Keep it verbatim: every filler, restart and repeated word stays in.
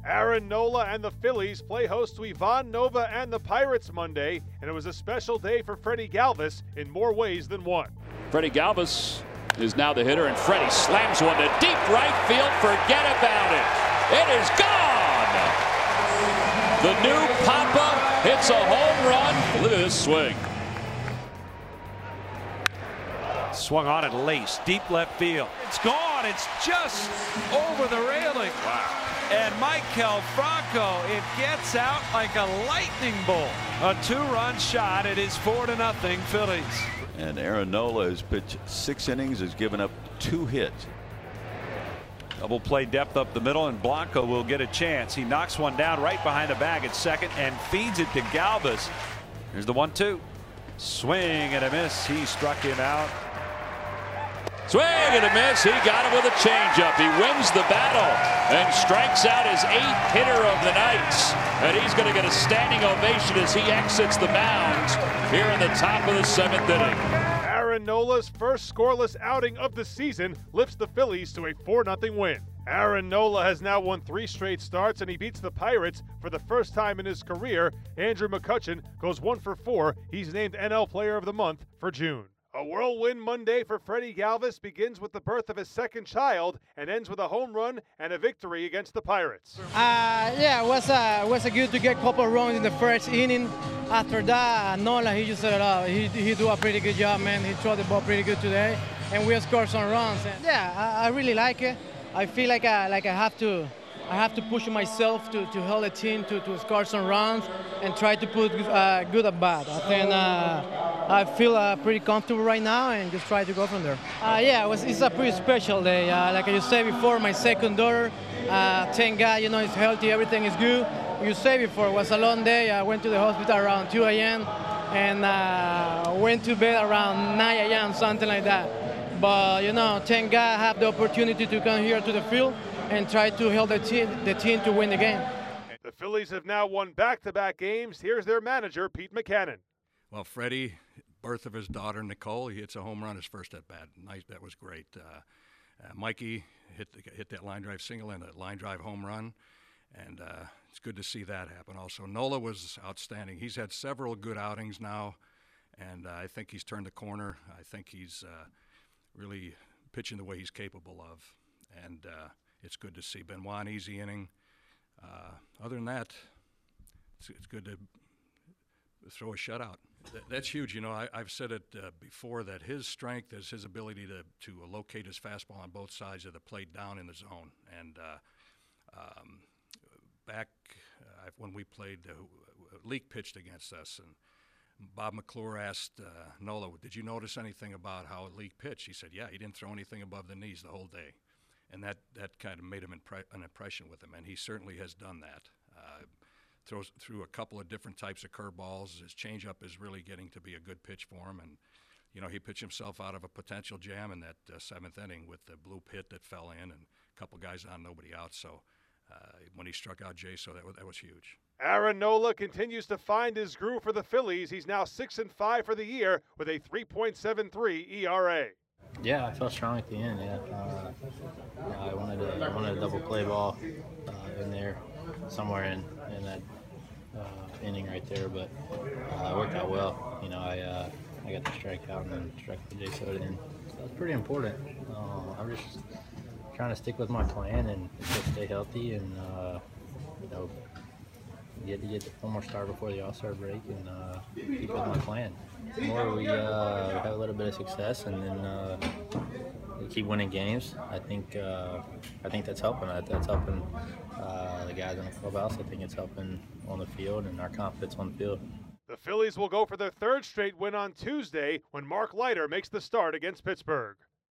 Aaron Nola and the Phillies play host to Ivan Nova and the Pirates Monday, and it was a special day for Freddie Galvis in more ways than one. Freddie Galvis is now the hitter, and Freddie slams one to deep right field. Forget about it. It is gone. The new Papa hits a home run. Look at this swing. Swung on at Lace, deep left field. It's gone. It's just over the railing. Wow. And Maikel Franco, it gets out like a lightning bolt. A two-run shot. It is four to nothing Phillies. And Aaron Nola has pitched six innings, has given up two hits. Double play depth up the middle, and Blanco will get a chance. He knocks one down right behind the bag at second and feeds it to Galvis. Here's the one two. Swing and a miss. He struck him out. Swing and a miss. He got him with a changeup. He wins the battle and strikes out his eighth hitter of the night. And he's going to get a standing ovation as he exits the mound here in the top of the seventh inning. Aaron Nola's first scoreless outing of the season lifts the Phillies to a four nothing win. Aaron Nola has now won three straight starts, and he beats the Pirates for the first time in his career. Andrew McCutchen goes one for four. He's named N L Player of the Month for June. A whirlwind Monday for Freddie Galvis begins with the birth of his second child and ends with a home run and a victory against the Pirates. Uh, yeah, it was, uh, was good to get a couple of runs in the first inning. After that, Nola, he just set it up. He, he do a pretty good job, man. He threw the ball pretty good today, and we scored some runs. And yeah, I, I really like it. I feel like I, like I have to I have to push myself to, to help the team to, to score some runs and try to put uh, good at bat. I think uh, I feel uh, pretty comfortable right now and just try to go from there. Uh, yeah, it was, it's a pretty special day. Uh, like I just said before, my second daughter, uh, thank God, you know, it's healthy, everything is good. You said before, it was a long day. I went to the hospital around two A M and uh, went to bed around nine A M, something like that. But, you know, thank God I have the opportunity to come here to the field and try to help the team, the team to win the game. The Phillies have now won back-to-back games. Here's their manager, Pete Mackanin. Well, Freddie, birth of his daughter, Nicole, he hits a home run his first at-bat. Nice, that was great. Uh, uh, Mikey hit, the, hit that line drive single and a line drive home run, and uh, it's good to see that happen also. Nola was outstanding. He's had several good outings now, and uh, I think he's turned the corner. I think he's uh, really pitching the way he's capable of, and uh, it's good to see. Benoit, an easy inning. Uh, other than that, it's, it's good to throw a shutout. That, that's huge. You know, I, I've said it uh, before that his strength is his ability to, to locate his fastball on both sides of the plate down in the zone. And uh, um, back uh, when we played, uh, Leake pitched against us, and Bob McClure asked uh, Nola, did you notice anything about how Leake pitched? He said, yeah, he didn't throw anything above the knees the whole day. And that, that kind of made him impre- an impression with him, and he certainly has done that. Uh, throws through a couple of different types of curveballs. His changeup is really getting to be a good pitch for him, and you know he pitched himself out of a potential jam in that uh, seventh inning with the blue pit that fell in and a couple guys on, nobody out. So uh, when he struck out Jay, so that was, that was huge. Aaron Nola continues to find his groove for the Phillies. He's now six and five for the year with a three point seven three E R A. Yeah, I felt strong at the end. Yeah, uh, yeah I wanted to, I wanted a double play ball uh, in there, somewhere in in that uh, inning right there, but uh, it worked out well. You know, I uh, I got the strikeout and then struck the Jay Soto in. So that's pretty important. Uh, I'm just trying to stick with my plan and just stay healthy and uh, you know get to get one more start before the All-Star break and uh, keep with my plan. The more we uh, have a little bit of success and then uh, we keep winning games, I think uh, I think that's helping. That's helping uh, the guys in the clubhouse. I think it's helping on the field and our confidence on the field. The Phillies will go for their third straight win on Tuesday when Mark Leiter makes the start against Pittsburgh.